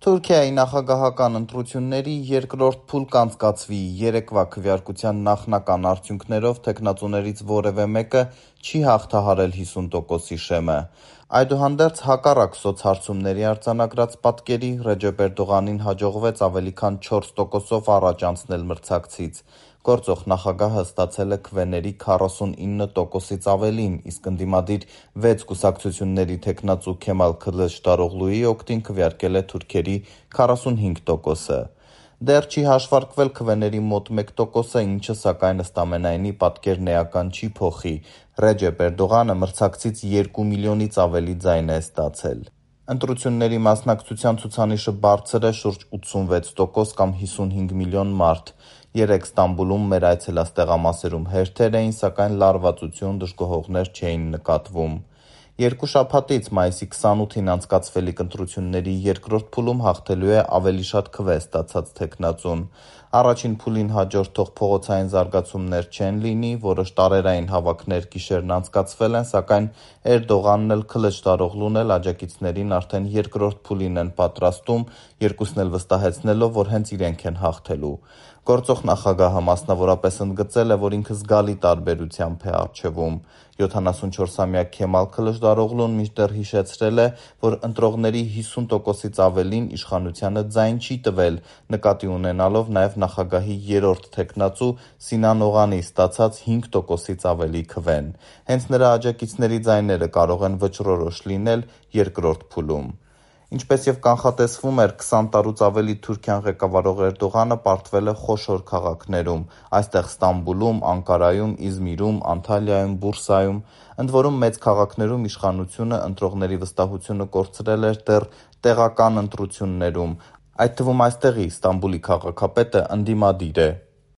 Թուրքիայի նախագահական ընտրությունների երկրորդ փուլ կանցկացվի, երեկվա քվեարկության նախնական արդյունքներով թեկնածուներից որևէ մեկը չի հաղթահարել 50%-ի շեմը։ Այդուհանդերձ, հակառակ սոցհարցումների արձանագրած պատկերի, Ռեջեփ Էրդողանին հաջողվեց ավելի քան 4%-ով առաջ անցնել մրցակցից։ Գործող նախագահը ստացել է քվեների 49%-ից ավելին, իսկ ընդդիմադիր 6 կուսակցությունների թեկնածու Քեմալ Քılıçdaroğluի օգտին քվեարկել է թուրքերի 45%-ը։ Դեռ չի հաշվարկվել քվեների մոտ 1%-ը, ինչը սակայն ըստ ամենայնի պատկերն էական չի փոխի։ Ռեջեփ Էրդողանը մրցակցից 2 միլիոնից ավելի ձայն է ստացել։ Ընտրությունների մասնակցության ցուցանիշը բարձր է՝ շուրջ 86% կամ 55 միլիոն մարդ։ Երեկ Ստամբուլում մեր այցելած տեղամասերում հերթեր էին, սակայն լարվածություն, դժգոհողներ չէին նկատվում։ Երկու շաբաթից՝ մայիսի 28-ին անցկացվելիք ընտրությունների երկրորդ փուլում հաղթելու է ավելի շատ քվե ստացած թեկնածուն։ Առաջին փուլին հաջորդող փողոցային զարգացումներ չեն լինի, որոշ տարերային հավաքներ գիշերն անցկացվել են, սակայն Էրդողանն էլ Քılıçdaroğlu'n էլ աջակիցներին արդեն երկրորդ փուլին են պատրաստում, երկուսն էլ վստահեցնելով, որ հենց իրենք են հաղթելու։ Գործող նախագահը մասնավորապես ընդգծել է, որ ինքը զգալի տարբերությամբ է առջևում։ 74-ամյա Քեմալ Քılıçdaroğlu'n մինչդեռ հիշեցրել է, որ ընտրողների 50%-ից ավելին իշխանությանը ձայն չի տվել, նկատի ունենալով նաև նախագահի երրորդ թեկնածու Սինան Օղանի ստացած 5%-ից ավելի քվեն։ Հենց նրա աջակիցների ձայները կարող են վճռորոշ լինել երկրորդ փուլում։ Ինչպես և կանխատեսվում էր, 20 տարուց ավելի Թուրքիան ղեկավարող Էրդողանը պարտվել է խոշոր քաղաքներում, այստեղ Ստամբուլում, Անկարայում, Իզմիրում, Անտալիայում, Բուրսայում։ Ընդ որում մեծ քաղաքներում իշխանությունը ընտրողների վստահությունը կորցրել էր դեռ տեղական ընտրություններում, այդ թվում այստեղի՝ Ստամբուլի քաղաքապետը ընդդիմադիր է։